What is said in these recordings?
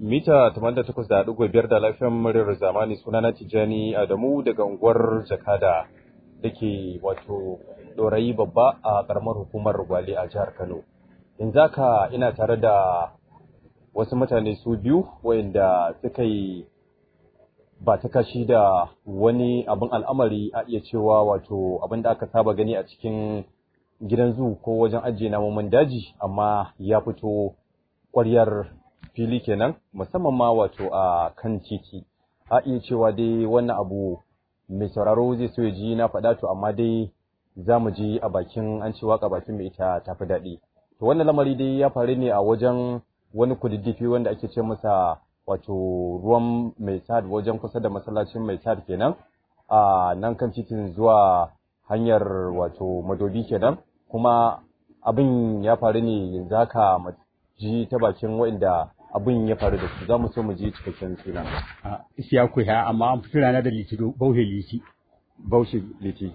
mita 88.5 da lafiyan muryar zamani sunana Tijjani Adamu daga unguwar Jakada da ke wato Dorayi babba a karamar hukumar Gwale a jihar Kano. Yanzu haka ina tare da wasu mutane su biyu wayanda suka yi ba ta kashi da wani abin al'amari a iya cewa wato abin da aka saba gani a cikin gidan zu ko wajen ajiye namomin daji, amma ya fito ƙwaryar fili kenan, musamman ma wato a kan titi. A iya cewa dai wannan abu mai sauraro zai so ya ji na faɗa, to amma dai za mu ji a bakin an ce waka bakin mai ita tafi daɗi. To wannan lamari dai ya faru ne a wajen wani kududdufi wanda ake ce masa wato ruwan mai sad, wajen kusa da masallacin mai sad kenan, a nan kan titin zuwa hanyar wato Madobi kenan. Kuma abin ya faru ne yanzu haka ji ta bakin waɗanda abin ya faru da su. Za mu so mu ji cikakken suna. Isiyaku ya, amma an fi rana da liti, Baushe liti. Baushe liti.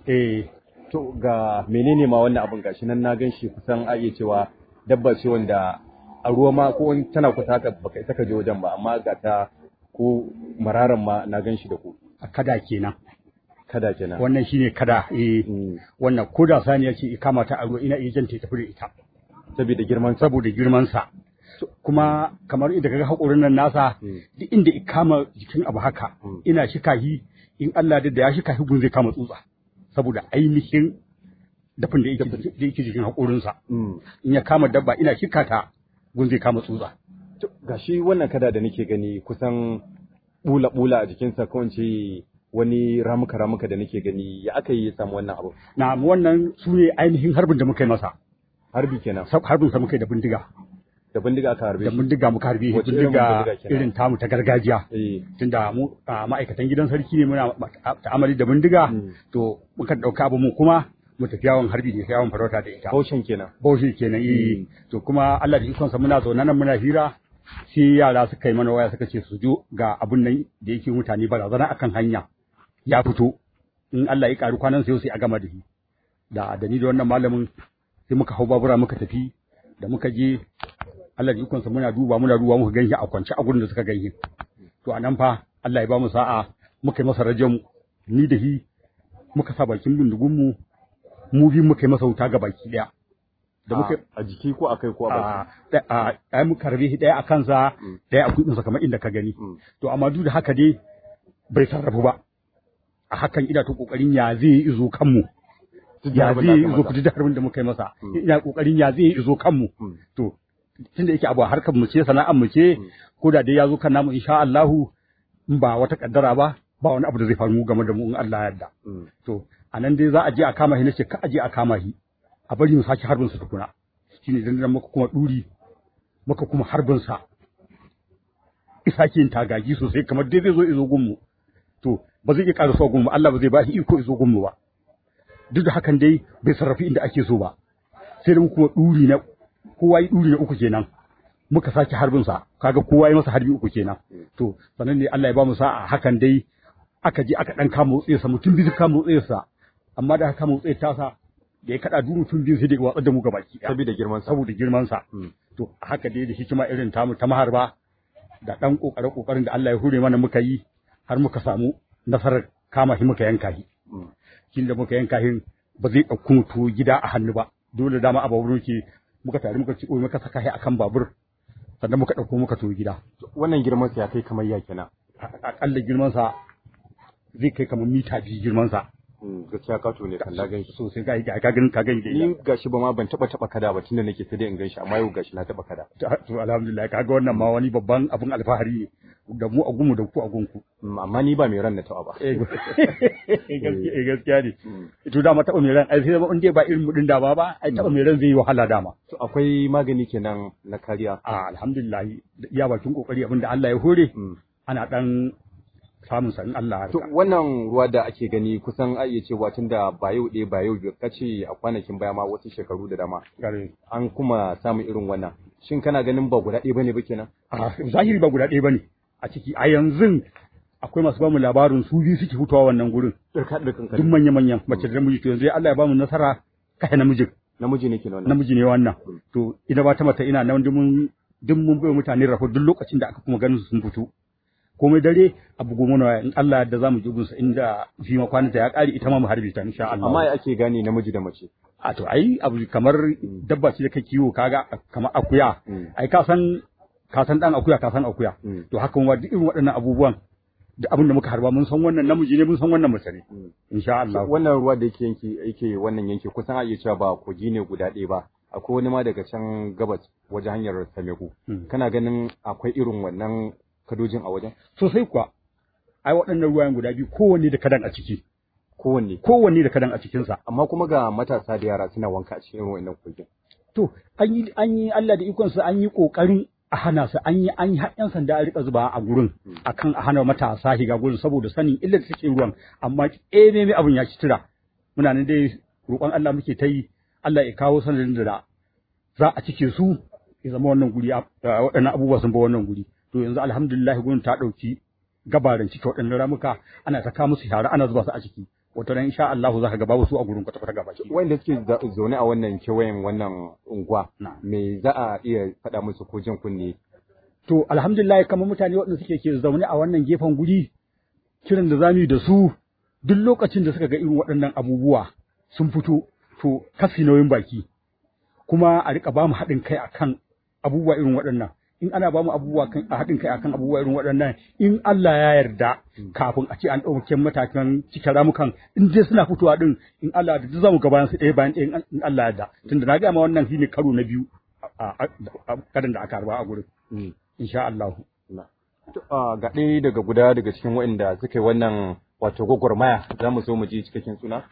To ga menene ma wannan abin, gashi nan na gan shi kusan a iya cewa dabba ce wanda a ruwa ma ko tana kusa haka baka isa ka je wajen ba, amma ga ta ko mararan ma na gan shi da ku. A kada kenan. Kada kenan. Wannan shine kada. Wannan ko da saniya ce kama ta a ruwa ina iya janta tafi da ita. Saboda girman sa. Kuma kamar inda kaga haƙorin nan nasa, duk inda ya kama jikin abu haka, ina shikahi in Allah da ya shikahi gun zai kama tsutsa. Saboda ainihin dafin da yake jikin haƙorinsa. In ya kama dabba ina shikata gun zai kama tsutsa. Gashi wannan kada da nake gani kusan bula a jikinsa, ko ce wani ramuka da nake gani, ya aka yi ya samu wannan abu? Na wannan su ne ainihin harbin da muka yi masa. Harbi kenan. Harbin sa muka yi da bindiga. Da bindiga aka harbe? Da bindiga muka harbe. Bindiga irin tamu ta gargajiya. Tunda mu ma'aikatan gidan sarki ne, muna ta'amali da bindiga, to muka ɗauka abu mu kuma mu tafi yawon harbi da yawon farauta da ita. Baushen kenan. Baushe kenan. To kuma Allah da ikonsa muna zaune nan muna hira, sai yara suka yi mana waya suka ce su jo ga abun nan da yake mutane barazana akan hanya ya fito, in Allah ya karu kwanan sai a gama da shi. Da ni da wannan malamin sai muka hau babura muka tafi, da muka je Allah da ikonsa muna duba muka ganshi a kwance a gurin da suka ganshi. To anan fa Allah ya ba mu sa'a, muka yi masa rajamu, ni da shi muka sa bakin bindigun mu bi muka yi masa wuta ga baki daya. Da muka a jiki ko akai ko a baki? A muka rabe shi daya a kansa, daya a kudinsa kamar inda ka gani. To amma duk da haka dai bai sarrafu ba. A hakan ina ta kokarin ya zai izo kanmu. Ya zai izo ku da harbin da muka yi masa. Ina kokarin ya zai izo kanmu. To tunda yake abu harkar mu ce, sana'ar mu ce, ko da dai ya zo kan namu insha Allahu, in ba wata kaddara ba wani abu da zai faru game da mu in Allah ya yarda. To anan dai za a je a kama shi, nace ka a je a kama shi, a bari mu saki harbin sa tukuna. Shine dan muka kuma duri muka kuma harbin sa. Isa kin tagagi sosai kamar dai zai zo izo gunmu. To ba zai iya ƙara so gunmu, Allah ba zai ba shi iko izo gunmu ba. Duk da hakan dai bai sarrafi inda ake so ba. Sai da mu kuma duri na kowa yi duri na uku kenan. Muka sake harbin sa, kaga kowa yi masa harbi uku kenan. To sanan ne Allah ya ba mu sa'a, hakan dai aka je aka dan kama wutsiyarsa, mutum biyu kama wutsiyarsa, amma da aka kama wutsiyar tasa da ya kada duru mutum biyu sai da watsar da mu gabaki ɗaya. Saboda girman sa. To haka dai da hikima irin tamu ta maharba da dan kokarin da Allah ya hure mana muka yi, har muka samu nasarar kama shi muka yanka shi. Kin da muka yanka shi ba zai ɗauki mutu gida a hannu ba, dole dama a babur ke muka tare muka ci muka saka shi akan babur, sannan muka ɗauko muka to gida. Wannan girman sa ya kai kamar ya kenan? Akalla girman sa zai kai kamar mita 2 girman sa. Gaskiya kato ne kan lagan shi sosai, ka gani da ni gashi ba ma ban taba kada ba tunda nake sai dai in ganshi, amma yau gashi na taba kada. To alhamdulillah, kaga wannan ma wani babban abun alfahari ne da mu a gumu da ku a gunku. Amma ni ba mai ran na taba ba. Gaskiya ne. To dama taba mai ran ai sai in dai ba irin mudin dama ba, ai taba mai ran zai yi wahala dama. To akwai magani kenan na kariya? Alhamdulillah, iya bakin kokari abinda Allah ya hore, ana dan samun sanin Allah. To wannan ruwa da ake gani kusan a iya cewa tunda ba yau ɗaya ba yau biyu, kace a kwanakin baya ma wasu shekaru da dama an kuma samun irin wannan. Shin kana ganin ba guda ɗaya bane ba kenan? Zahiri ba guda ɗaya bane a ciki. A yanzu akwai masu bamu labarin su biyu suke fitowa wannan gurin. Duk manya-manyan mace da namiji. To yanzu Allah ya bamu nasara kai namiji. Namiji ne kenan. Namiji ne wannan. To ina ba ta mata ina nan mun duk mun bai mutane raho duk lokacin da aka kuma ganin su sun fito komai dare a bugu mana in Allah da zamu ji gunsa inda fi makwananta ya kare ita ma mu harbe ta insha Allah. Amma ya ake gane namiji da mace? A to ai abu kamar dabba ce da kake kiwo kaga kamar akuya ai ka san dan akuya ka san akuya to haka kuma duk irin waɗannan abubuwan da abin da muka harba mun san wannan namiji ne mun san wannan mace ne insha Allah. Wannan ruwa da yake wannan yanki kusan a iya cewa ba kogi ne guda ɗaya ba, akwai wani ma daga can gabas wajen hanyar Sameku. Kana ganin akwai irin wannan kadojin a wajen? Sosai kuwa. Ai waɗannan ruwayen guda biyu kowanne da kadan a ciki. Kowanne da kadan a cikin sa. Amma kuma ga matasa da yara suna wanka a cikin wannan kogin. To an yi Allah da ikon sa an yi kokarin a hana su an yi har yan sanda a rika zuba a gurin akan a hana matasa shiga gurin saboda sanin illar da take ruwan amma me abin ya ci tira. Muna nan dai roƙon Allah muke ta yi Allah ya kawo sanadin da za a cike su ya zama wannan guri waɗannan abubuwa sun ba wannan guri. To yanzu alhamdulillah gurin ta ɗauki gabarin ciki waɗannan ramuka ana ta kawo musu shara ana zuba su a ciki wata ran insha Allah za ka ga babu su a gurin kwata gaba ki wanda suke zaune a wannan kewayen wannan unguwa me za a iya faɗa musu ko jin kunne? To alhamdulillah kamar mutane waɗanda suke ke zaune a wannan gefen guri kiran da zamu yi da su duk lokacin da suka ga irin waɗannan abubuwa sun fito to kasi nauyin baki kuma a rika ba mu haɗin kai akan abubuwa irin waɗannan. In ana ba mu abubuwa kan a haɗin kai akan abubuwa irin waɗannan in Allah ya yarda kafin a ce an ɗauke matakan cikin ramukan in dai suna fitowa din in Allah da duk zamu ga bayan su ɗaya bayan ɗaya in Allah ya yarda tunda na ga ma wannan shine karo na biyu a kadan da aka harba a gurin insha Allah. Ga ɗaya daga cikin waɗanda suka yi wannan wato gwagwarmaya za mu so mu ji cikakken suna.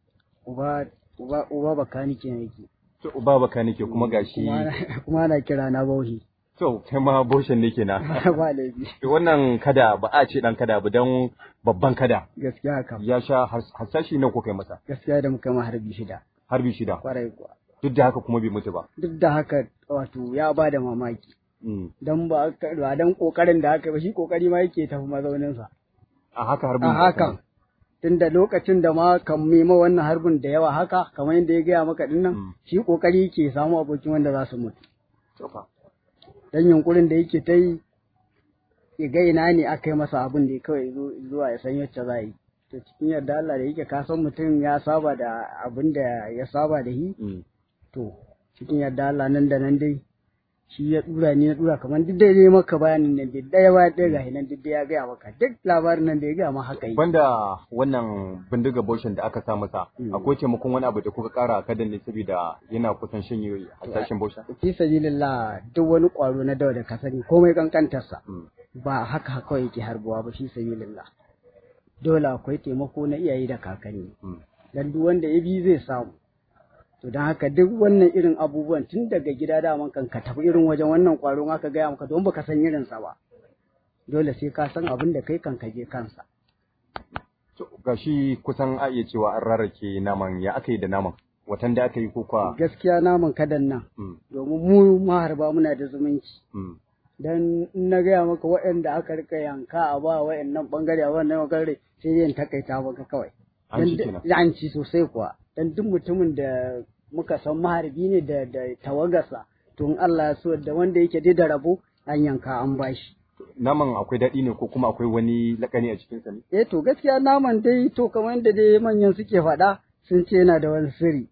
Uba bakanike yake. To uba bakanike kuma gashi. Kuma ana kira na Bauchi. To, kai ma boshin ne kenan. Ba laifi. Wannan kada ba a ce dan kada ba dan babban kada. Gaskiya kam. Ya sha hasashi nan ko kai masa? Gaskiya da muka ma harbi 6. Harbi 6. Kwarai kuwa. Duk da haka kuma bai mutu ba. Duk da haka wato ya ba da mamaki. Dan ba dan kokarin da haka ba shi kokari ma yake tafi mazaunin sa. A haka harbin. A haka. Tunda lokacin da ma kan mema wannan harbin da yawa haka kamar yadda ya gaya maka dinnan shi kokari yake samu abokin wanda za su mutu. Dan yunkurin da yake ta yi ya ga ina ne aka yi masa abin da kawai zuwa ya san yacce za yi to cikin yarda Allah da yake ka san mutum ya saba da abin da ya saba da shi to cikin yarda Allah nan da nan dai shi ya dura ni na dura kamar duk da dai maka bayanin nan dai daya ba daya ga nan duk da ya ga maka duk labarin nan da ya ga ma haka yi banda wannan bindiga boshin da aka sa masa akwai taimakon wani abu da kuka kara kadan ne saboda yana kusan shanye hasashen boshin fi sabilillah duk wani kwaro na dawa da ka sani komai kankantarsa ba haka kawai yake harbuwa ba fi sabilillah dole akwai taimako na iyaye da kakanni dan duk wanda ya bi zai samu to don haka duk wannan irin abubuwan tun daga gida daman kan ka tafi irin wajen wannan ƙwaron aka gaya maka don baka san irinsa ba dole sai ka san abin da kai kan je kansa. Gashi kusan a iya cewa an rarrake naman ya aka yi da naman watan da aka yi ko kwa. Gaskiya naman kadan nan domin mu maharba muna da zumunci. Dan na gaya maka waɗanda aka rika yanka a ba waɗannan bangare a wannan bangare sai yin takaita maka kawai. An ci sosai kuwa. Dan duk mutumin da muka san maharbi ne da tawagarsa to in Allah ya so da wanda yake da rabo an yanka an bashi. Naman akwai daɗi ne ko kuma akwai wani lakani a cikinsa ne? To gaskiya naman dai to kamar yadda dai manyan suke faɗa sun ce yana da wani sirri.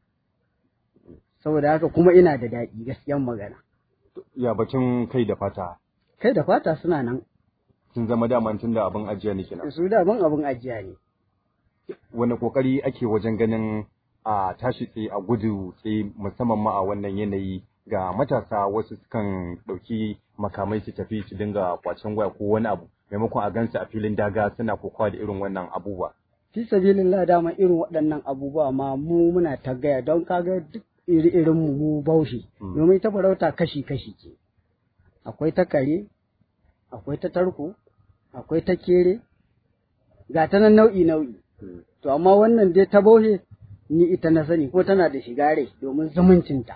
Saboda haka kuma ina da daɗi gaskiyan magana. Ya bacin kai da fata? Kai da fata suna nan. Sun zama daman tun da abin ajiya ne kenan? Su daman abin ajiya ne. Wani kokari ake wajen ganin a tashi tsaye a gudu tsaye musamman ma a wannan yanayi ga matasa wasu sukan ɗauki makamai su tafi su dinga kwacen waya ko wani abu maimakon a gansu a filin daga suna kokawa da irin wannan abubuwa. Fi sabilillah dama irin waɗannan abubuwa ma mu muna ta gaya don kaga duk iri-irin mu Bauchi domin ta farauta kashi-kashi ce. Akwai ta kare, akwai ta tarko, akwai ta kere, ga ta nan nau'i-nau'i. To amma wannan dai ta Bauchi ni ita na sani ko tana da shigare domin zumuncinta.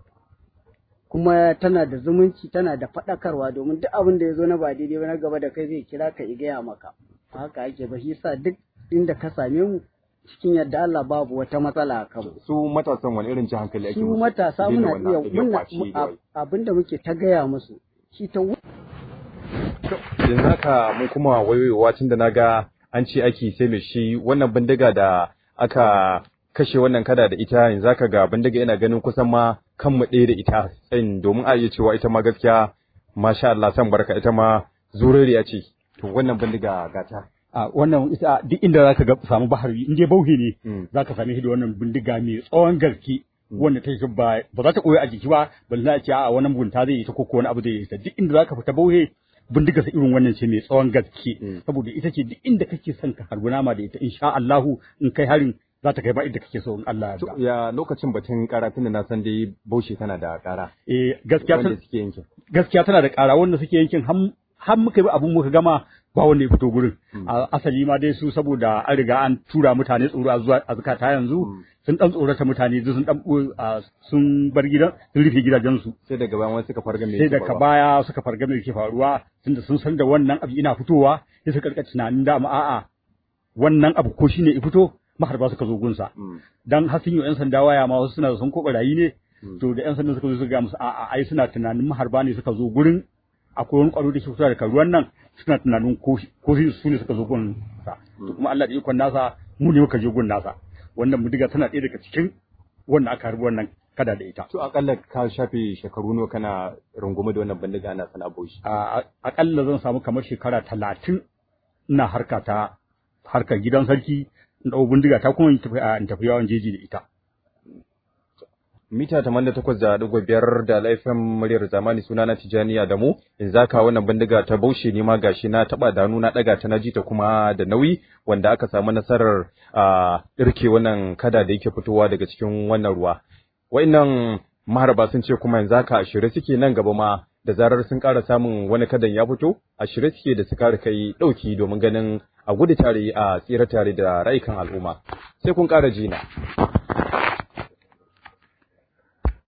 Kuma tana da zumunci tana da faɗakarwa domin duk abin da ya zo na ba daidai ba na gaba da kai zai kira ka igaya maka. Haka ake ba shi sa duk inda ka same mu cikin yadda Allah babu wata matsala a kanmu. Su matasan wani irin ji hankali ake Su musu? matasa muna Daina wannan iya ɗabi'a kwace da wai. abinda muke ta gaya musu shi ta Yanzu haka mun kuma wayoyowa tun da na ga an ce ake sai mai shi wannan bindiga da aka kashe wannan kada da ita yanzu haka ga bindiga ina ganin kusan ma kan mu ɗaya da ita tsayin domin a iya cewa ita ma gaskiya masha Allah san barka ita ma zurariya ce to wannan bindiga gata. A wannan ita duk inda zaka ga samu bahari in dai bauhe ne zaka same shi da wannan bindiga mai tsawon garki wanda ta shi ba za ta koyi a jiki ba balle a ce a wannan mugunta zai yi ta ko wani abu zai yi ta duk inda zaka fita bauhe bindiga sa irin wannan ce mai tsawon gaske saboda ita ce duk inda kake son ka harbi nama da ita insha Allahu in kai harin za ta kai ba inda kake so in Allah ya yarda. Ya lokacin batun kara tunda na san dai Bauchi tana da kara. Gaskiya tana da kara wanda suke yankin har muka bi abun muka gama ba wanda ya fito gurin. Asali ma dai su saboda an riga an tura mutane tsoro a zuwa azkata yanzu sun dan tsorata mutane sun dan sun bar gidan sun rufe gidajensu. Sai daga baya suka farga me sai daga baya suka farga me yake faruwa tunda sun san da wannan abu ina fitowa sai suka karka tunanin da a'a wannan abu ko shine ya fito maharba suka zo gunsa dan har sun yi yan sanda waya ma wasu suna sun ko barayi ne to da yan sanda suka zo suka ga musu a'a ai suna tunanin maharba ne suka zo gurin akwai wani kwaro da ke fitowa daga ruwan nan suna tunanin ko su ne suka zo gun sa to kuma Allah da ikon nasa mu ne muka je gun nasa wannan mu diga tana ɗaya daga cikin wannan aka harbi wannan kada da ita. To akalla ka shafe shekaru nawa kana rungume da wannan bandiga ana sana Bauchi? Akalla zan samu kamar shekara 30 ina harkar gidan sarki in ɗau bindiga ta kuma in tafi yawon jeji da ita. Mita 88.5 da laifin muryar zamani sunana Tijani Adamu in zaka wannan bindiga ta Bauchi ne ma gashi na taba da na daga ta naji ta kuma da nauyi wanda aka samu nasarar irke wannan kada da yake fitowa daga cikin wannan ruwa. Wa'annan maharba sun ce kuma yanzu haka shirye suke nan gaba ma da zarar sun ƙara samun wani kadan ya fito a shirye suke da su ƙara kai ɗauki domin ganin a gudu tare a tsira tare da rayukan al'umma. Sai kun ƙara jina.